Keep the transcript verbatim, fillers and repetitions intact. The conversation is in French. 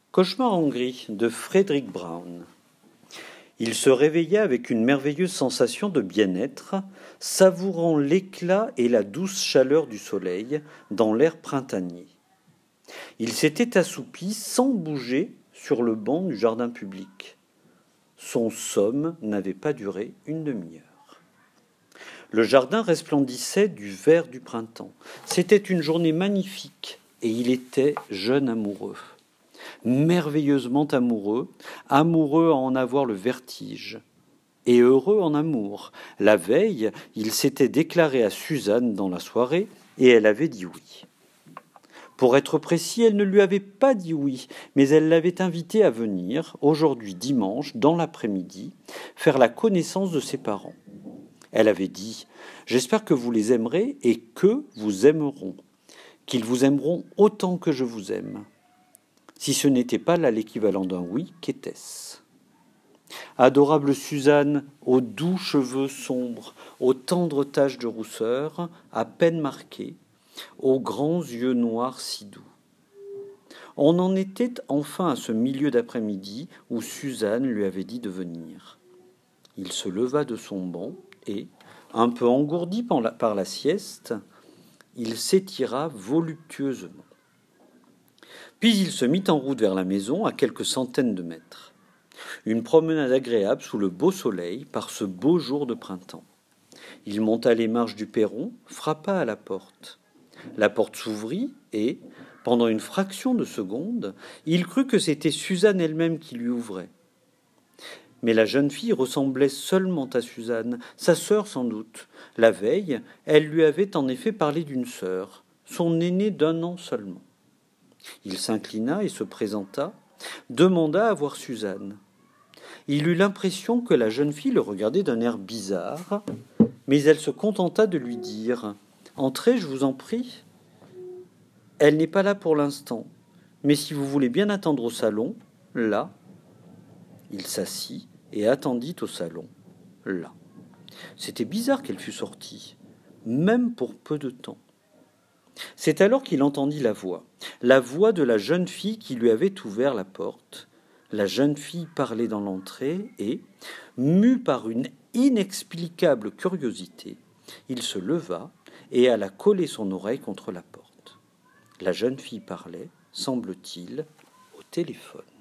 Cauchemar en gris de Frédéric Brown. Il se réveilla avec une merveilleuse sensation de bien-être, savourant l'éclat et la douce chaleur du soleil dans l'air printanier. Il s'était assoupi sans bouger sur le banc du jardin public. Son somme n'avait pas duré une demi-heure. Le jardin resplendissait du vert du printemps. C'était une journée magnifique et il était jeune amoureux. Merveilleusement amoureux, amoureux à en avoir le vertige, et heureux en amour. La veille, il s'était déclaré à Suzanne dans la soirée, et elle avait dit oui. Pour être précis, elle ne lui avait pas dit oui, mais elle l'avait invité à venir, aujourd'hui dimanche, dans l'après-midi, faire la connaissance de ses parents. Elle avait dit « J'espère que vous les aimerez et que vous aimeront, qu'ils vous aimeront autant que je vous aime. » Si ce n'était pas là l'équivalent d'un oui, qu'était-ce ? Adorable Suzanne, aux doux cheveux sombres, aux tendres taches de rousseur, à peine marquées, aux grands yeux noirs si doux. On en était enfin à ce milieu d'après-midi où Suzanne lui avait dit de venir. Il se leva de son banc et, un peu engourdi par la, par la sieste, il s'étira voluptueusement. Puis il se mit en route vers la maison à quelques centaines de mètres. Une promenade agréable sous le beau soleil par ce beau jour de printemps. Il monta les marches du perron, frappa à la porte. La porte s'ouvrit et, pendant une fraction de seconde, il crut que c'était Suzanne elle-même qui lui ouvrait. Mais la jeune fille ressemblait seulement à Suzanne, sa sœur sans doute. La veille, elle lui avait en effet parlé d'une sœur, son aînée d'un an seulement. Il s'inclina et se présenta, demanda à voir Suzanne. Il eut l'impression que la jeune fille le regardait d'un air bizarre, mais elle se contenta de lui dire « Entrez, je vous en prie. Elle n'est pas là pour l'instant, mais si vous voulez bien attendre au salon, là. » Il s'assit et attendit au salon, là. C'était bizarre qu'elle fût sortie, même pour peu de temps. C'est alors qu'il entendit la voix, la voix de la jeune fille qui lui avait ouvert la porte. La jeune fille parlait dans l'entrée et, mu par une inexplicable curiosité, il se leva et alla coller son oreille contre la porte. La jeune fille parlait, semble-t-il, au téléphone.